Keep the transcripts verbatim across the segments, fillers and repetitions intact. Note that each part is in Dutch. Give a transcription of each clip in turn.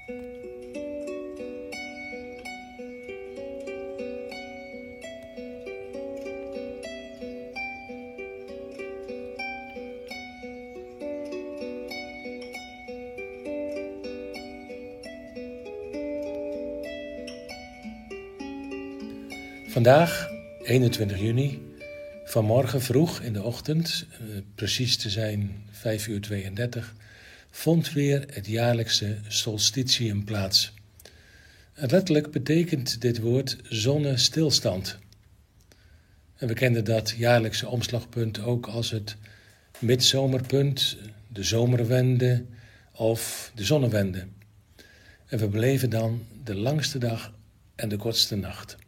Vandaag, eenentwintig juni, vanmorgen vroeg in de ochtend, precies te zijn vijf uur tweeëndertig, vond weer het jaarlijkse solstitium plaats. En letterlijk betekent dit woord zonnestilstand. En we kennen dat jaarlijkse omslagpunt ook als het midzomerpunt, de zomerwende of de zonnewende. En we beleven dan de langste dag en de kortste nacht.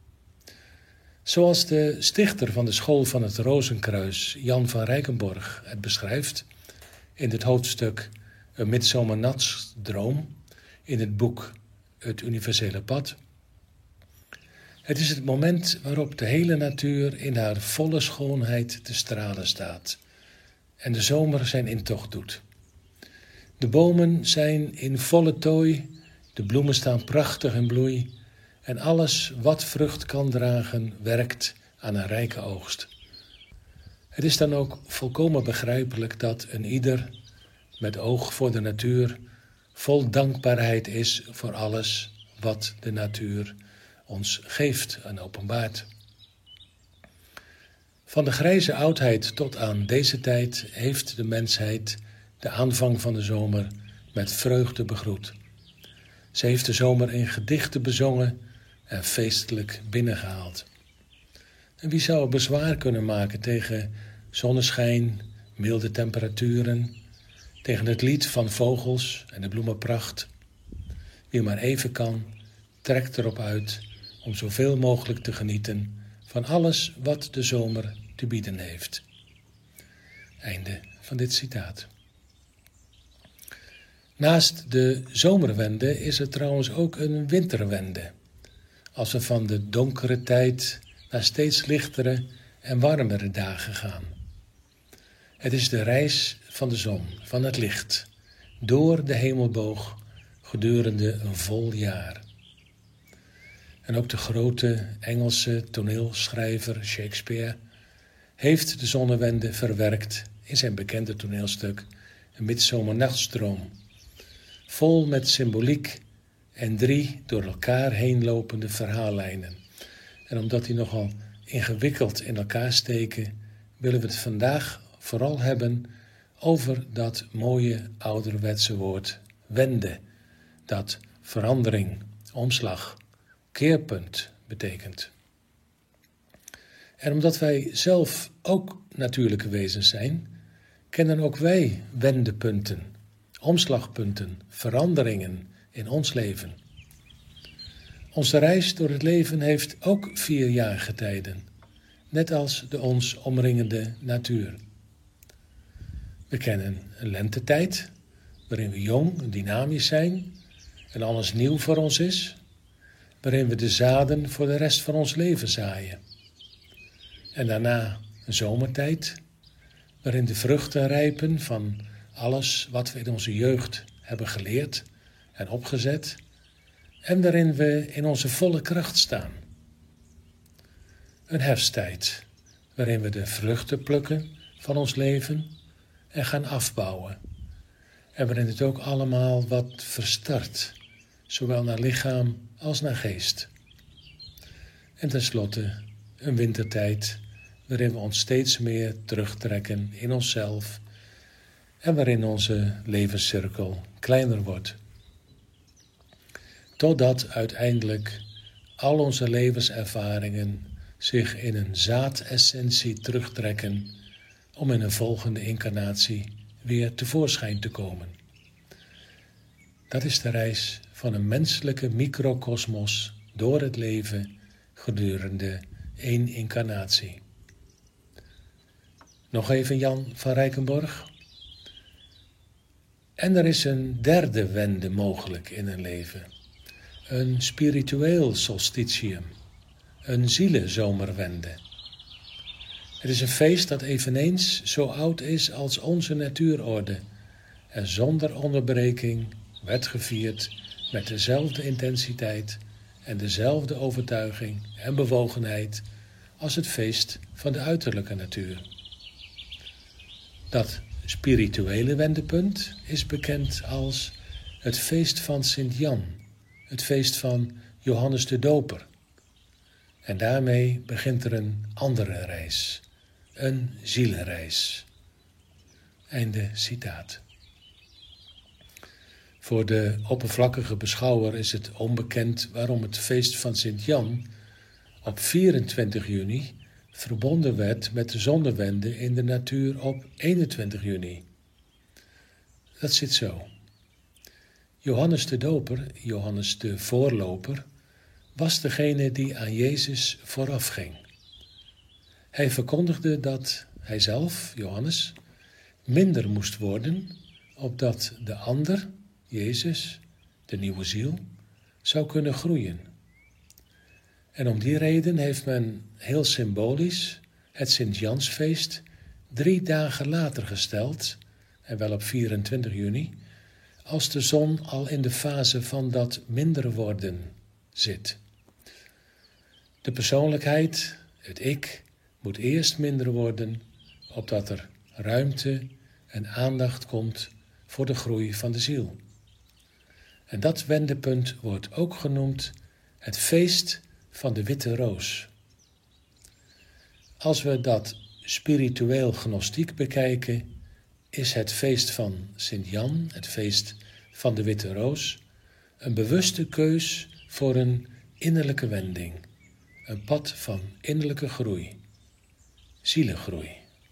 Zoals de stichter van de school van het Rozenkruis, Jan van Rijkenborgh, het beschrijft in het hoofdstuk Een midzomernachtsdroom in het boek Het Universele Pad. Het is het moment waarop de hele natuur in haar volle schoonheid te stralen staat en de zomer zijn intocht doet. De bomen zijn in volle tooi, de bloemen staan prachtig in bloei en alles wat vrucht kan dragen werkt aan een rijke oogst. Het is dan ook volkomen begrijpelijk dat een ieder met oog voor de natuur vol dankbaarheid is voor alles wat de natuur ons geeft en openbaart. Van de grijze oudheid tot aan deze tijd heeft de mensheid de aanvang van de zomer met vreugde begroet. Ze heeft de zomer in gedichten bezongen en feestelijk binnengehaald. En wie zou bezwaar kunnen maken tegen zonneschijn, milde temperaturen, tegen het lied van vogels en de bloemenpracht? Wie maar even kan, trekt erop uit om zoveel mogelijk te genieten van alles wat de zomer te bieden heeft. Einde van dit citaat. Naast de zomerwende is er trouwens ook een winterwende. Als we van de donkere tijd naar steeds lichtere en warmere dagen gaan. Het is de reis van de zon, van het licht, door de hemelboog gedurende een vol jaar. En ook de grote Engelse toneelschrijver Shakespeare heeft de zonnewende verwerkt in zijn bekende toneelstuk Een midzomernachtsdroom, vol met symboliek en drie door elkaar heen lopende verhaallijnen. En omdat die nogal ingewikkeld in elkaar steken, willen we het vandaag vooral hebben over dat mooie ouderwetse woord wende, dat verandering, omslag, keerpunt betekent. En omdat wij zelf ook natuurlijke wezens zijn, kennen ook wij wendepunten, omslagpunten, veranderingen in ons leven. Onze reis door het leven heeft ook vier jaargetijden, net als de ons omringende natuur. We kennen een lentetijd, waarin we jong en dynamisch zijn en alles nieuw voor ons is, waarin we de zaden voor de rest van ons leven zaaien. En daarna een zomertijd, waarin de vruchten rijpen van alles wat we in onze jeugd hebben geleerd en opgezet, en waarin we in onze volle kracht staan. Een herfsttijd, waarin we de vruchten plukken van ons leven en gaan afbouwen, en waarin het ook allemaal wat verstart, zowel naar lichaam als naar geest. En tenslotte een wintertijd, waarin we ons steeds meer terugtrekken in onszelf en waarin onze levenscirkel kleiner wordt. Totdat uiteindelijk al onze levenservaringen zich in een zaadessentie terugtrekken om in een volgende incarnatie weer tevoorschijn te komen. Dat is de reis van een menselijke microkosmos door het leven gedurende één incarnatie. Nog even Jan van Rijkenborgh. En er is een derde wende mogelijk in een leven. Een spiritueel solstitium. Een zielenzomerwende. Het is een feest dat eveneens zo oud is als onze natuurorde en zonder onderbreking werd gevierd met dezelfde intensiteit en dezelfde overtuiging en bewogenheid als het feest van de uiterlijke natuur. Dat spirituele wendepunt is bekend als het feest van Sint Jan, het feest van Johannes de Doper. En daarmee begint er een andere reis, een zielenreis. Einde citaat. Voor de oppervlakkige beschouwer is het onbekend waarom het feest van Sint Jan op vierentwintig juni verbonden werd met de zonnewende in de natuur op eenentwintig juni. Dat zit zo. Johannes de Doper, Johannes de voorloper, was degene die aan Jezus voorafging. Hij verkondigde dat hij zelf, Johannes, minder moest worden, opdat de ander, Jezus, de nieuwe ziel, zou kunnen groeien. En om die reden heeft men heel symbolisch het Sint-Jansfeest drie dagen later gesteld, en wel op vierentwintig juni, als de zon al in de fase van dat minder worden zit. De persoonlijkheid, het ik, moet eerst minder worden, opdat er ruimte en aandacht komt voor de groei van de ziel. En dat wendepunt wordt ook genoemd het feest van de witte roos. Als we dat spiritueel gnostiek bekijken, is het feest van Sint Jan, het feest van de witte roos, een bewuste keus voor een innerlijke wending, een pad van innerlijke groei, zielengroei.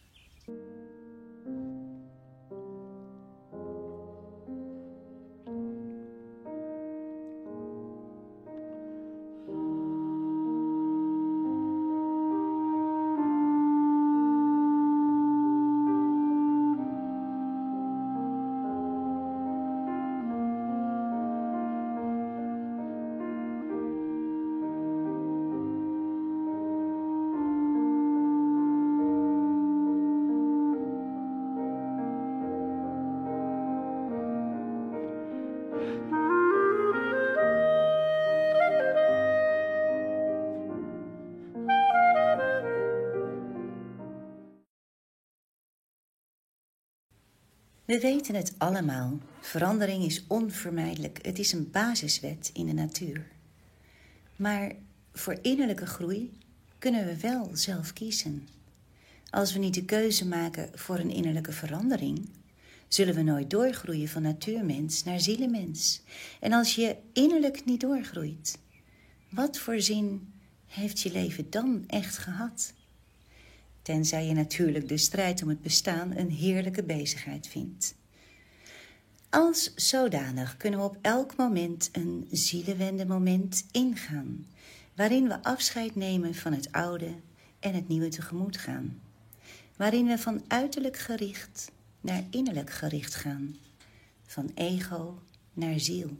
We weten het allemaal. Verandering is onvermijdelijk. Het is een basiswet in de natuur. Maar voor innerlijke groei kunnen we wel zelf kiezen. Als we niet de keuze maken voor een innerlijke verandering, zullen we nooit doorgroeien van natuurmens naar zielenmens. En als je innerlijk niet doorgroeit, wat voor zin heeft je leven dan echt gehad? Tenzij je natuurlijk de strijd om het bestaan een heerlijke bezigheid vindt. Als zodanig kunnen we op elk moment een zielenwendemoment ingaan, waarin we afscheid nemen van het oude en het nieuwe tegemoet gaan. Waarin we van uiterlijk gericht naar innerlijk gericht gaan, van ego naar ziel.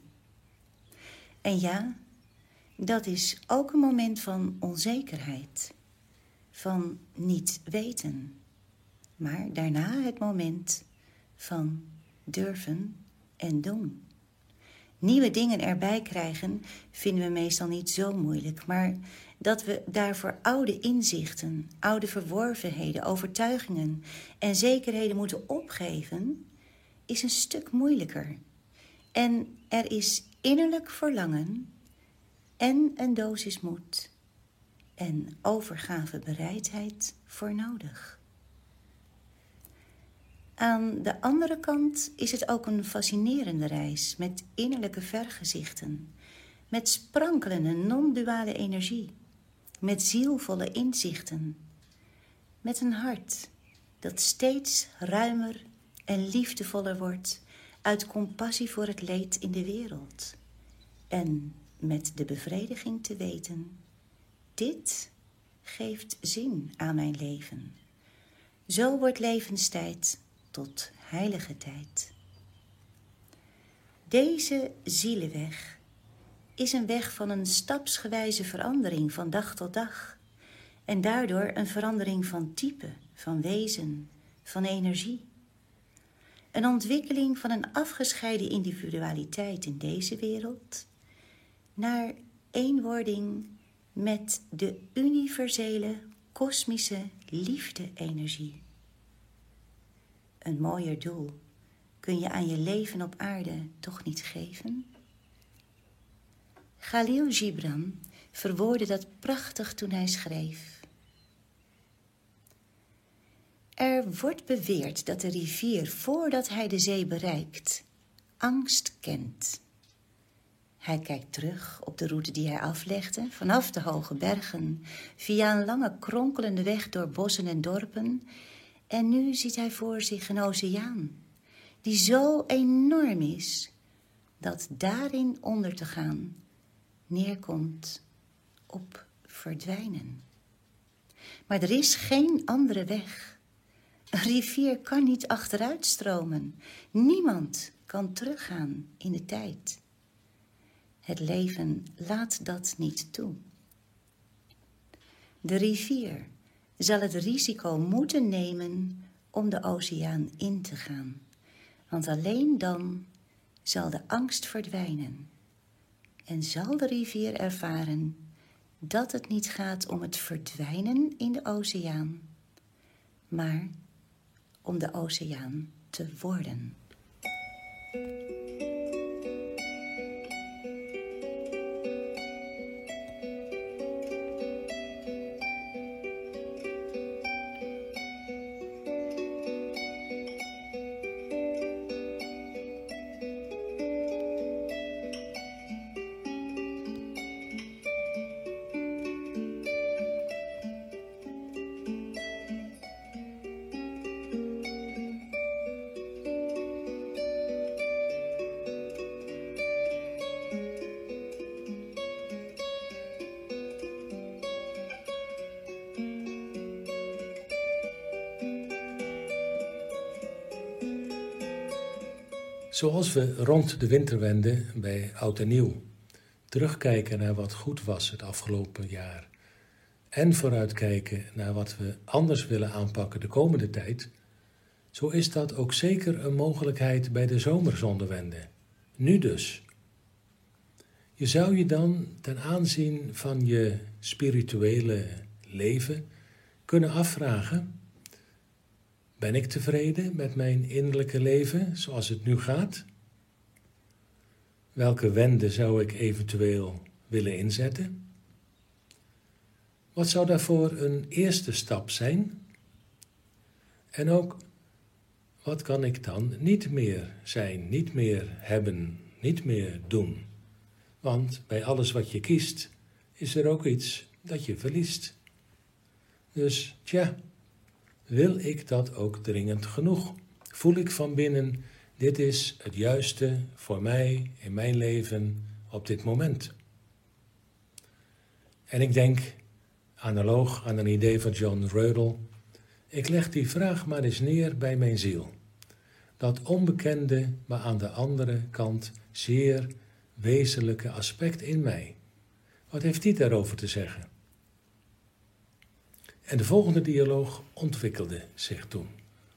En ja, dat is ook een moment van onzekerheid, van niet weten, maar daarna het moment van durven en doen. Nieuwe dingen erbij krijgen vinden we meestal niet zo moeilijk, maar dat we daarvoor oude inzichten, oude verworvenheden, overtuigingen en zekerheden moeten opgeven, is een stuk moeilijker. En er is innerlijk verlangen en een dosis moed en overgavebereidheid voor nodig. Aan de andere kant is het ook een fascinerende reis met innerlijke vergezichten, met sprankelende non-duale energie, met zielvolle inzichten, met een hart dat steeds ruimer en liefdevoller wordt uit compassie voor het leed in de wereld en met de bevrediging te weten: dit geeft zin aan mijn leven. Zo wordt levenstijd tot heilige tijd. Deze zielenweg is een weg van een stapsgewijze verandering van dag tot dag. En daardoor een verandering van type, van wezen, van energie. Een ontwikkeling van een afgescheiden individualiteit in deze wereld naar eenwording met de universele, kosmische liefde-energie. Een mooier doel kun je aan je leven op aarde toch niet geven? Khalil Gibran verwoordde dat prachtig toen hij schreef. Er wordt beweerd dat de rivier, voordat hij de zee bereikt, angst kent. Hij kijkt terug op de route die hij aflegde, vanaf de hoge bergen, via een lange kronkelende weg door bossen en dorpen, en nu ziet hij voor zich een oceaan, die zo enorm is, dat daarin onder te gaan neerkomt op verdwijnen. Maar er is geen andere weg. Een rivier kan niet achteruit stromen. Niemand kan teruggaan in de tijd. Het leven laat dat niet toe. De rivier zal het risico moeten nemen om de oceaan in te gaan. Want alleen dan zal de angst verdwijnen. En zal de rivier ervaren dat het niet gaat om het verdwijnen in de oceaan, maar om de oceaan te worden. Zoals we rond de winterwende bij Oud en Nieuw terugkijken naar wat goed was het afgelopen jaar en vooruitkijken naar wat we anders willen aanpakken de komende tijd, zo is dat ook zeker een mogelijkheid bij de zomerzonnewende. Nu dus. Je zou je dan ten aanzien van je spirituele leven kunnen afvragen: ben ik tevreden met mijn innerlijke leven zoals het nu gaat? Welke wende zou ik eventueel willen inzetten? Wat zou daarvoor een eerste stap zijn? En ook, wat kan ik dan niet meer zijn, niet meer hebben, niet meer doen? Want bij alles wat je kiest, is er ook iets dat je verliest. Dus, tja, wil ik dat ook dringend genoeg? Voel ik van binnen, dit is het juiste voor mij in mijn leven op dit moment? En ik denk, analoog aan een idee van John Rödel, ik leg die vraag maar eens neer bij mijn ziel. Dat onbekende, maar aan de andere kant zeer wezenlijke aspect in mij. Wat heeft die daarover te zeggen? En de volgende dialoog ontwikkelde zich toen.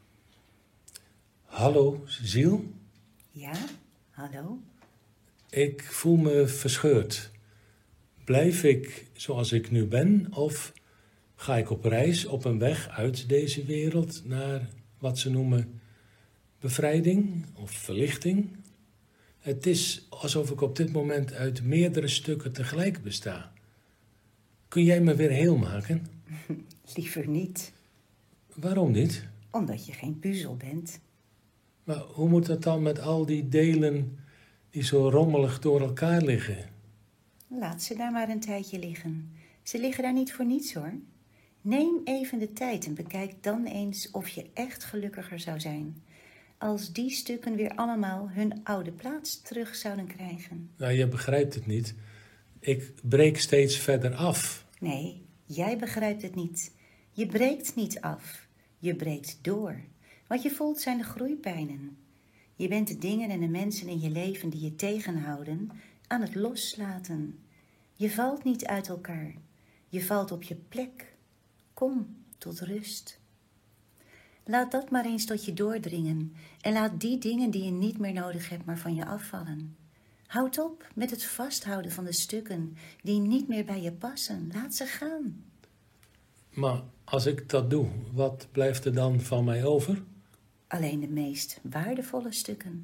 Hallo, ziel? Ja, hallo? Ik voel me verscheurd. Blijf ik zoals ik nu ben of ga ik op reis op een weg uit deze wereld naar wat ze noemen bevrijding of verlichting? Het is alsof ik op dit moment uit meerdere stukken tegelijk besta. Kun jij me weer heel maken? Liever niet. Waarom niet? Omdat je geen puzzel bent. Maar hoe moet dat dan met al die delen die zo rommelig door elkaar liggen? Laat ze daar maar een tijdje liggen. Ze liggen daar niet voor niets hoor. Neem even de tijd en bekijk dan eens of je echt gelukkiger zou zijn als die stukken weer allemaal hun oude plaats terug zouden krijgen. Nou, je begrijpt het niet. Ik breek steeds verder af. Nee, jij begrijpt het niet. Je breekt niet af. Je breekt door. Wat je voelt zijn de groeipijnen. Je bent de dingen en de mensen in je leven die je tegenhouden aan het loslaten. Je valt niet uit elkaar. Je valt op je plek. Kom tot rust. Laat dat maar eens tot je doordringen en laat die dingen die je niet meer nodig hebt maar van je afvallen. Houd op met het vasthouden van de stukken die niet meer bij je passen. Laat ze gaan. Maar als ik dat doe, wat blijft er dan van mij over? Alleen de meest waardevolle stukken.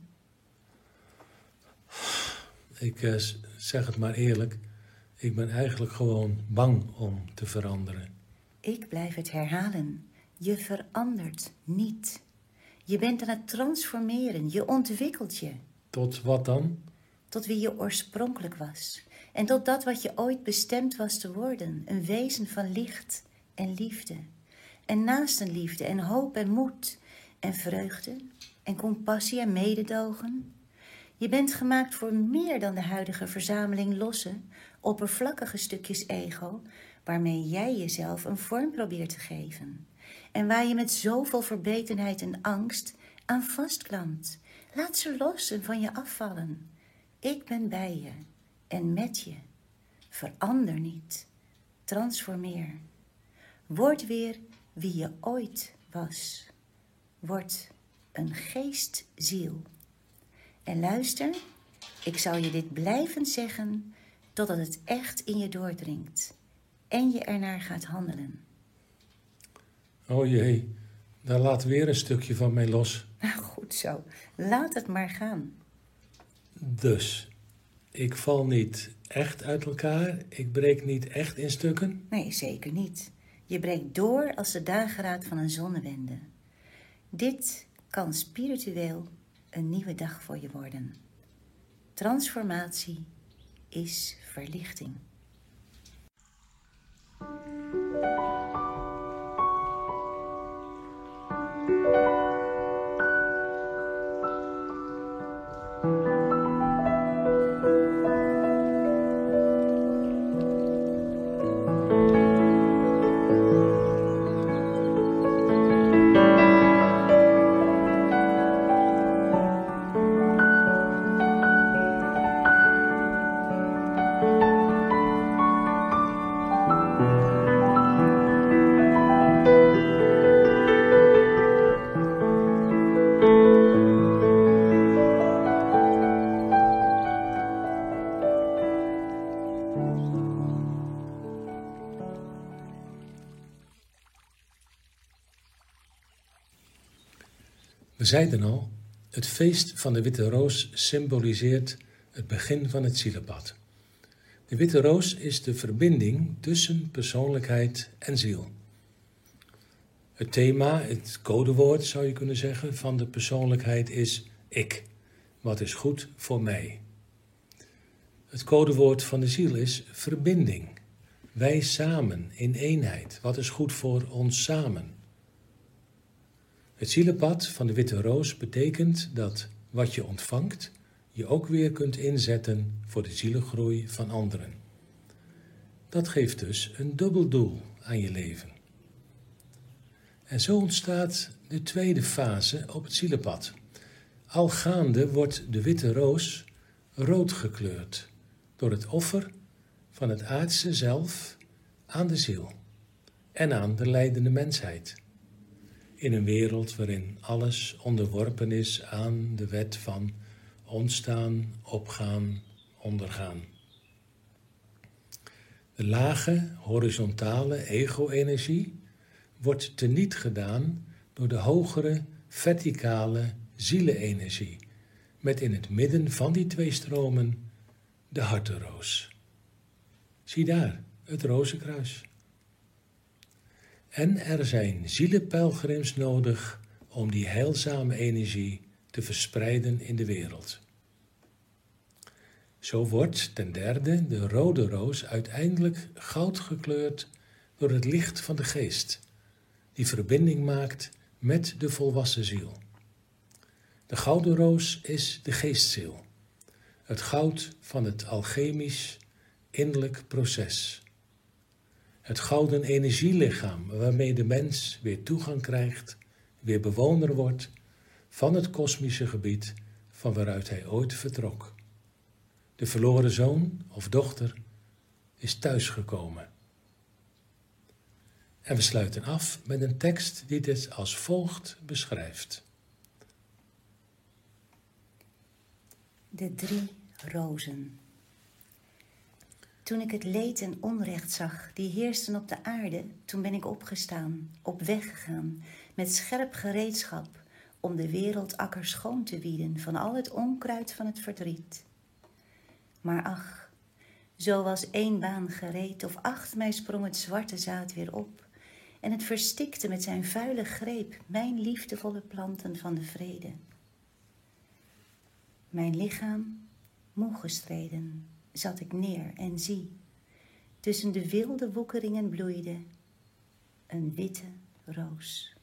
Ik eh, zeg het maar eerlijk, ik ben eigenlijk gewoon bang om te veranderen. Ik blijf het herhalen. Je verandert niet. Je bent aan het transformeren. Je ontwikkelt je. Tot wat dan? Tot wie je oorspronkelijk was. En tot dat wat je ooit bestemd was te worden. Een wezen van licht en liefde. En naastenliefde en hoop en moed. En vreugde en compassie en mededogen. Je bent gemaakt voor meer dan de huidige verzameling losse, oppervlakkige stukjes ego, waarmee jij jezelf een vorm probeert te geven. En waar je met zoveel verbetenheid en angst aan vastklampt. Laat ze los en van je afvallen. Ik ben bij je en met je. Verander niet. Transformeer. Word weer wie je ooit was. Word een geestziel. En luister, ik zal je dit blijven zeggen totdat het echt in je doordringt en je ernaar gaat handelen. Oh jee, daar laat weer een stukje van mij los. Nou goed zo, laat het maar gaan. Dus, ik val niet echt uit elkaar, ik breek niet echt in stukken? Nee, zeker niet. Je breekt door als de dageraad van een zonnewende. Dit kan spiritueel een nieuwe dag voor je worden. Transformatie is verlichting. We zeiden al, het feest van de Witte Roos symboliseert het begin van het zielenpad. De Witte Roos is de verbinding tussen persoonlijkheid en ziel. Het thema, het codewoord zou je kunnen zeggen, van de persoonlijkheid is ik. Wat is goed voor mij? Het codewoord van de ziel is verbinding. Wij samen in eenheid. Wat is goed voor ons samen? Het zielenpad van de Witte Roos betekent dat wat je ontvangt, je ook weer kunt inzetten voor de zielengroei van anderen. Dat geeft dus een dubbel doel aan je leven. En zo ontstaat de tweede fase op het zielenpad. Al gaande wordt de Witte Roos rood gekleurd door het offer van het aardse zelf aan de ziel en aan de lijdende mensheid. In een wereld waarin alles onderworpen is aan de wet van ontstaan, opgaan, ondergaan. De lage, horizontale ego-energie wordt teniet gedaan door de hogere, verticale zielenenergie, met in het midden van die twee stromen de hartenroos. Zie daar, het rozenkruis. En er zijn zielenpelgrims nodig om die heilzame energie te verspreiden in de wereld. Zo wordt ten derde de rode roos uiteindelijk goud gekleurd door het licht van de geest, die verbinding maakt met de volwassen ziel. De gouden roos is de geestziel, het goud van het alchemisch innerlijk proces. Het gouden energielichaam waarmee de mens weer toegang krijgt, weer bewoner wordt van het kosmische gebied van waaruit hij ooit vertrok. De verloren zoon of dochter is thuisgekomen. En we sluiten af met een tekst die dit als volgt beschrijft. De drie rozen. Toen ik het leed en onrecht zag die heersten op de aarde, toen ben ik opgestaan, op weg gegaan, met scherp gereedschap, om de wereldakker schoon te wieden van al het onkruid van het verdriet. Maar ach, zo was één baan gereed, of acht mij sprong het zwarte zaad weer op, en het verstikte met zijn vuile greep mijn liefdevolle planten van de vrede. Mijn lichaam, moe gestreden, zat ik neer en zie, tussen de wilde woekeringen bloeide een witte roos.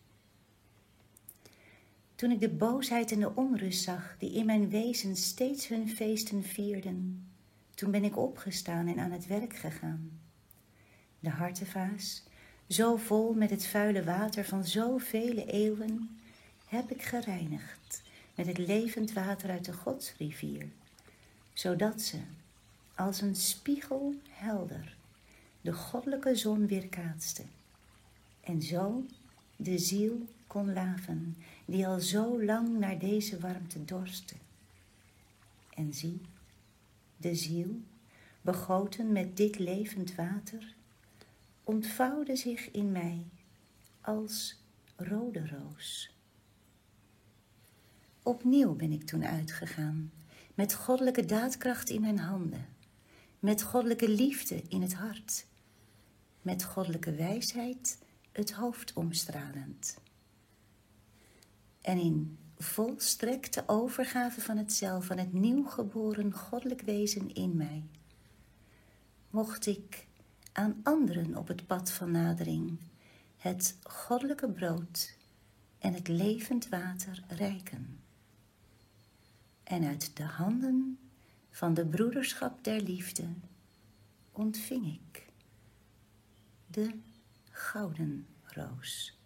Toen ik de boosheid en de onrust zag, die in mijn wezen steeds hun feesten vierden, toen ben ik opgestaan en aan het werk gegaan. De hartevaas, zo vol met het vuile water van zoveel eeuwen, heb ik gereinigd met het levend water uit de godsrivier, zodat ze, als een spiegel helder, de goddelijke zon weerkaatste, en zo de ziel kon laven, die al zo lang naar deze warmte dorstte. En zie, de ziel, begoten met dit levend water, ontvouwde zich in mij als rode roos. Opnieuw ben ik toen uitgegaan, met goddelijke daadkracht in mijn handen, met goddelijke liefde in het hart, met goddelijke wijsheid het hoofd omstralend. En in volstrekte overgave van het zelf, van het nieuwgeboren goddelijk wezen in mij, mocht ik aan anderen op het pad van nadering het goddelijke brood en het levend water reiken. En uit de handen van de broederschap der liefde ontving ik de gouden roos.